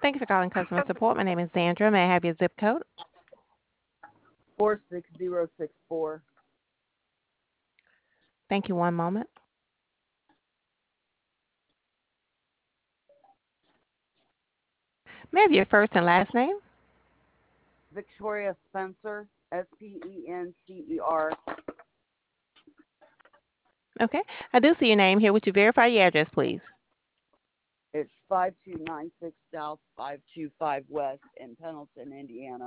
Thank you for calling customer support. My name is Sandra. May I have your zip code? 46064. Thank you. One moment. May I have your first and last name? Victoria Spencer, Spencer. Okay. I do see your name here. Would you verify your address, please? It's 5296 South, 525 West in Pendleton, Indiana.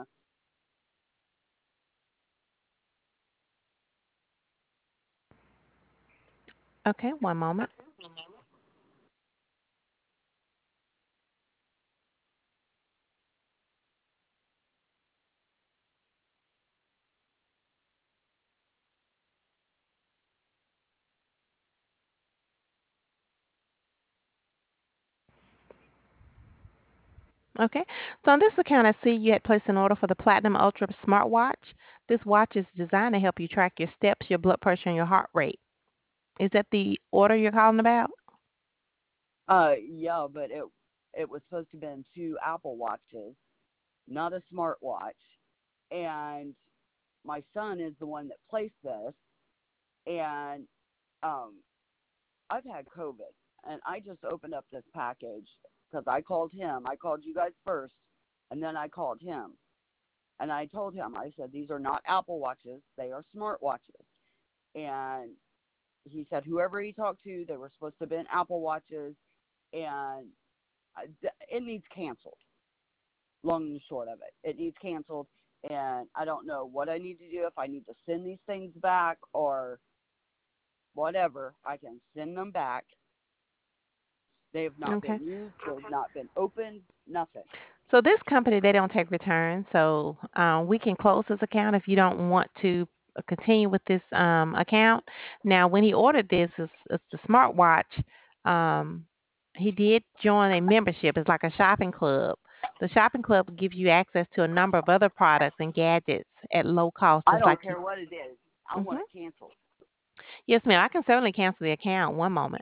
Okay. One moment. Okay. So on this account, I see you had placed an order for the Platinum Ultra smartwatch. This watch is designed to help you track your steps, your blood pressure, and your heart rate. Is that the order you're calling about? Yeah, but it was supposed to have been two Apple Watches, not a smartwatch. And my son is the one that placed this, and um, I've had COVID, and I just opened up this package because I called him. I called you guys first, and then I called him. And I told him, I said, these are not Apple Watches, they are smartwatches. And he said, whoever he talked to, they were supposed to have been Apple Watches, and it needs canceled. Long and short of it, it needs canceled, and I don't know what I need to do, if I need to send these things back or whatever. I can send them back. They have not Okay. been used. They've not been opened. Nothing. So this company, they don't take returns. So we can close this account if you don't want to continue with this account. Now, when he ordered this, it's the smartwatch. Um, he did join a membership. It's like a shopping club. The shopping club gives you access to a number of other products and gadgets at low cost, I just like don't you. care what it is. I Hmm. want it canceled. Yes, ma'am. I can certainly cancel the account. One moment.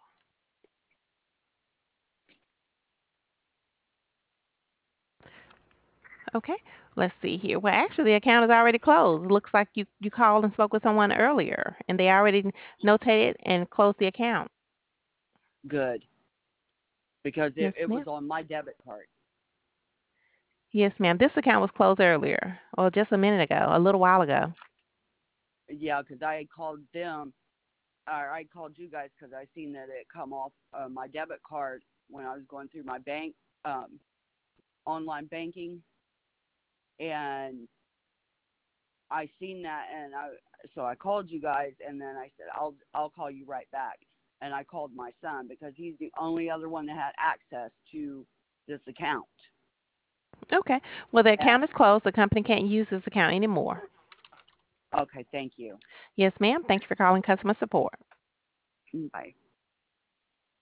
Okay. Let's see here. Well, actually, the account is already closed. Looks like you called and spoke with someone earlier, and they already notated and closed the account. Good, because Yes, it ma'am. was on my debit card. Yes, ma'am. This account was closed earlier, or just a minute ago, a little while ago. Yeah, because I had called them, or I called you guys because I seen that it come off my debit card when I was going through my bank, um, online banking, and I seen that, and so I called you guys, and then I said I'll call you right back, and I called my son because he's the only other one that had access to this account. Okay. Well, the And, account is closed. The company can't use this account anymore. okay, thank you. Yes, ma'am. Thank you for calling customer support. Bye.